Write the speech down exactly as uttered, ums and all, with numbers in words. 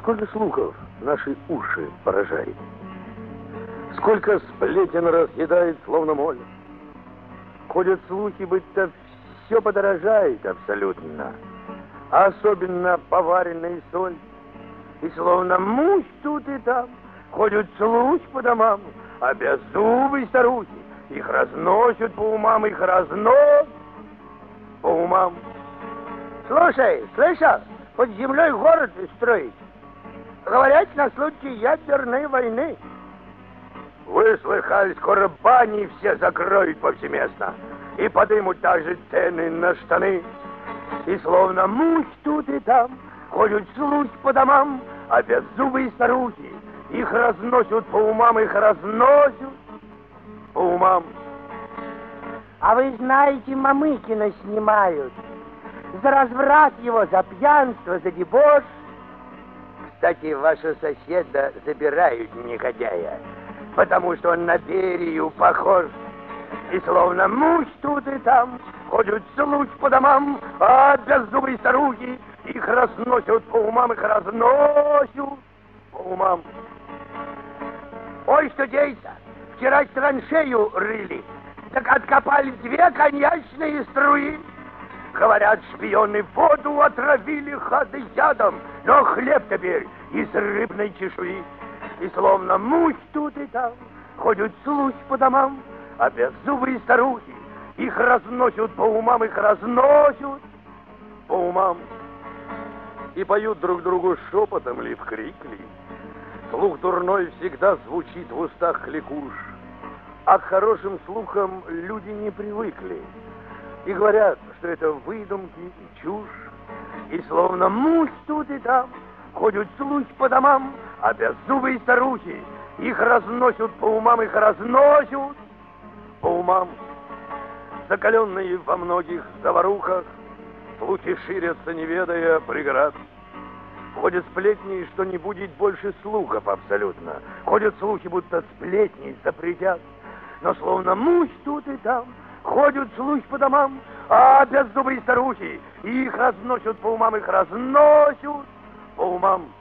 Сколько слухов наши уши поражает, сколько сплетен разъедает, словно моль. Ходят слухи, будто все подорожает абсолютно, а особенно поваренная соль. И словно муж тут и там ходят слухи по домам, а беззубые старухи их разносят по умам, их разносят по умам. Слушай, слышал, под землей город строить. Говорят, на случай ядерной войны. Вы слыхали, скоро бани все закроют повсеместно и подымут также цены на штаны. И словно муж тут и там ходят слухи по домам, а беззубые старухи их разносят по умам, их разносят по умам. А вы знаете, Мамыкина снимают за разврат его, за пьянство, за дебош. Кстати, вашего соседа забирают негодяя, потому что он на Берию похож. И словно муж тут и там ходят слухи по домам, а беззубые старухи их разносят по умам, их разносят по умам. Ой, что деется, вчера траншею рыли, так откопали две коньячные струи. Говорят, шпионы воду отравили хаты ядом, но хлеб теперь из рыбной чешуи. И словно муж тут и там ходят слухи по домам, а беззубые старухи их разносят по умам, их разносят по умам. И поют друг другу шепотом ли, в крик ли. Слух дурной всегда звучит в устах кликуш, а к хорошим слухам люди не привыкли. И говорят, что это выдумки и чушь. И словно муж тут и там ходят слухи по домам, а беззубые старухи их разносят по умам, их разносят по умам. Закаленные во многих заварухах, слухи ширятся, не ведая преград. Ходят сплетни, что не будет больше слухов абсолютно. Ходят слухи, будто сплетни запретят. Но словно муж тут и там ходят слухи по домам, а беззубые старухи их разносят по умам, их разносят по умам.